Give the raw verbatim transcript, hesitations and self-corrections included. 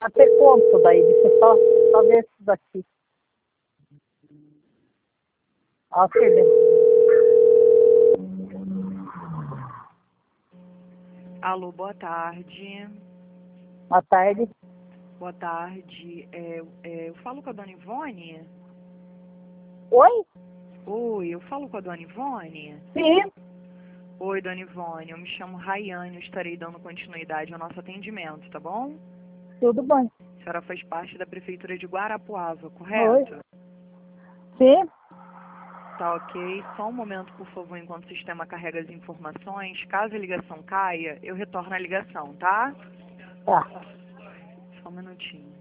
Até quanto daí? Deixa eu só, só ver isso daqui. Ó, filha. Alô, boa tarde. Boa tarde. Boa tarde. É, é, eu falo com a dona Ivone? Oi? Oi, eu falo com a dona Ivone? Sim. Oi, dona Ivone, eu me chamo Rayane, eu estarei dando continuidade ao nosso atendimento, tá bom? Tudo bem. A senhora faz parte da Prefeitura de Guarapuava, Oi. correto? Sim. Tá ok. Só um momento, por favor, enquanto o sistema carrega as informações. Caso a ligação caia, eu retorno a ligação, tá? Tá. Só um minutinho.